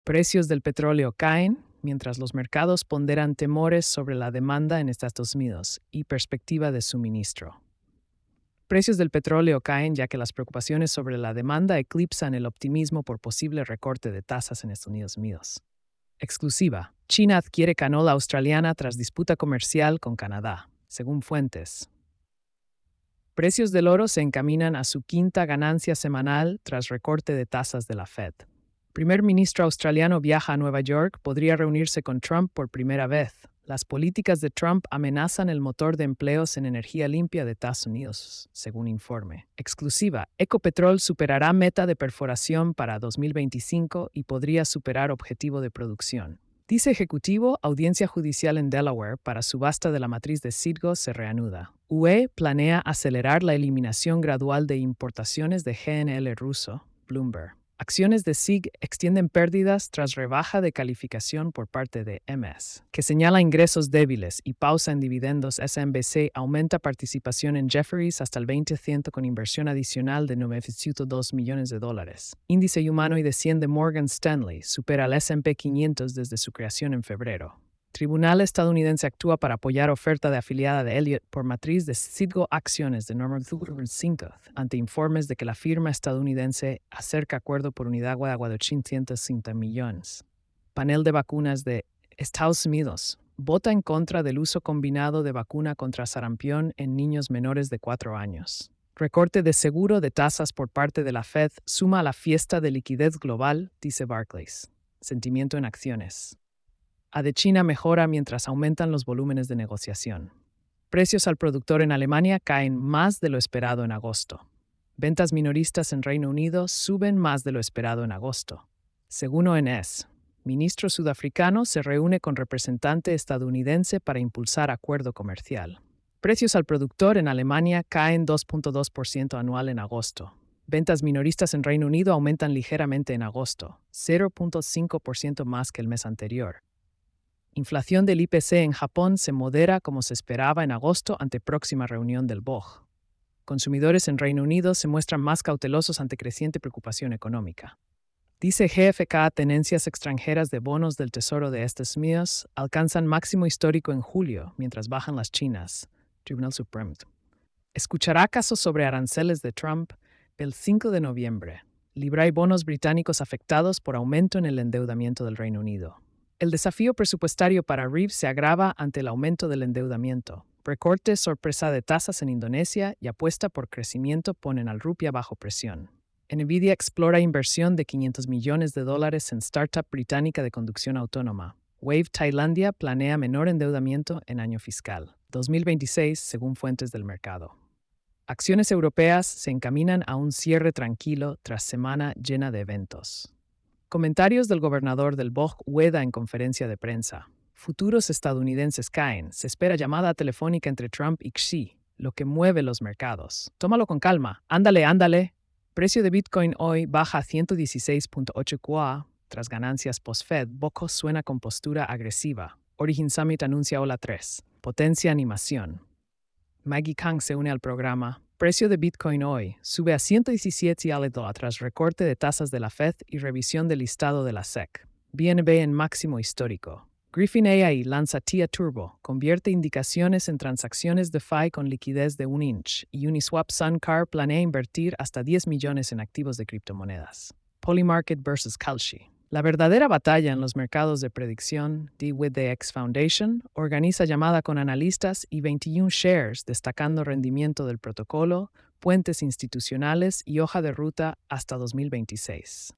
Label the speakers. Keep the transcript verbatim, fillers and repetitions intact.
Speaker 1: Precios del petróleo caen mientras los mercados ponderan temores sobre la demanda en Estados Unidos y perspectiva de suministro. Precios del petróleo caen ya que las preocupaciones sobre la demanda eclipsan el optimismo por posible recorte de tasas en Estados Unidos. Exclusiva. China adquiere canola australiana tras disputa comercial con Canadá, según fuentes. Precios del oro se encaminan a su quinta ganancia semanal tras recorte de tasas de la Fed. Primer ministro australiano viaja a Nueva York, podría reunirse con Trump por primera vez. Las políticas de Trump amenazan el motor de empleos en energía limpia de Estados Unidos, según informe. Exclusiva. Ecopetrol superará meta de perforación para dos mil veinticinco y podría superar objetivo de producción. Dice ejecutivo, audiencia judicial en Delaware para subasta de la matriz de Citgo se reanuda. U E planea acelerar la eliminación gradual de importaciones de G N L ruso, Bloomberg. Acciones de S I G extienden pérdidas tras rebaja de calificación por parte de M S, que señala ingresos débiles y pausa en dividendos. S M B C aumenta participación en Jefferies hasta el veinte por ciento con inversión adicional de novecientos dos millones de dólares. Índice humanoide cien de Morgan Stanley supera al S and P quinientos desde su creación en febrero. Tribunal estadounidense actúa para apoyar oferta de afiliada de Elliott por matriz de Citgo acciones de Norman cinco ante informes de que la firma estadounidense acerca acuerdo por unidad de agua de ochocientos cincuenta millones. Panel de vacunas de Estados Unidos vota en contra del uso combinado de vacuna contra sarampión en niños menores de cuatro años. Recorte de seguro de tasas por parte de la Fed suma a la fiesta de liquidez global, dice Barclays. Sentimiento en acciones. A de China mejora mientras aumentan los volúmenes de negociación. Precios al productor en Alemania caen más de lo esperado en agosto. Ventas minoristas en Reino Unido suben más de lo esperado en agosto. Según O N S, ministro sudafricano se reúne con representante estadounidense para impulsar acuerdo comercial. Precios al productor en Alemania caen dos punto dos por ciento anual en agosto. Ventas minoristas en Reino Unido aumentan ligeramente en agosto, cero punto cinco por ciento más que el mes anterior. Inflación del I P C en Japón se modera como se esperaba en agosto ante próxima reunión del B O J. Consumidores en Reino Unido se muestran más cautelosos ante creciente preocupación económica. Dice G F K, tenencias extranjeras de bonos del Tesoro de Estados Unidos alcanzan máximo histórico en julio, mientras bajan las chinas. Tribunal Supremo. Escuchará casos sobre aranceles de Trump el cinco de noviembre. Libra y bonos británicos afectados por aumento en el endeudamiento del Reino Unido. El desafío presupuestario para Reeves se agrava ante el aumento del endeudamiento. Recorte sorpresa de tasas en Indonesia y apuesta por crecimiento ponen al rupia bajo presión. Nvidia explora inversión de quinientos millones de dólares en startup británica de conducción autónoma. Wave Tailandia planea menor endeudamiento en año fiscal dos mil veintiséis, según fuentes del mercado. Acciones europeas se encaminan a un cierre tranquilo tras semana llena de eventos. Comentarios del gobernador del B O J Ueda en conferencia de prensa. Futuros estadounidenses caen. Se espera llamada telefónica entre Trump y Xi, lo que mueve los mercados. Tómalo con calma. Ándale, ándale. Precio de Bitcoin hoy baja a ciento dieciséis punto ocho Q A. Tras ganancias post-Fed, B O C O suena con postura agresiva. Origin Summit anuncia Ola tres. Potencia animación. Maggie Kang se une al programa. Precio de Bitcoin hoy sube a ciento diecisiete dólares tras recorte de tasas de la Fed y revisión del listado de la S E C. B N B en máximo histórico. Griffin A I lanza T I A Turbo, convierte indicaciones en transacciones DeFi con liquidez de un inch, y Uniswap Suncar planea invertir hasta diez millones en activos de criptomonedas. Polymarket versus Kalshi. La verdadera batalla en los mercados de predicción, D with the X Foundation, organiza llamada con analistas y veintiún shares destacando rendimiento del protocolo, puentes institucionales y hoja de ruta hasta dos mil veintiséis.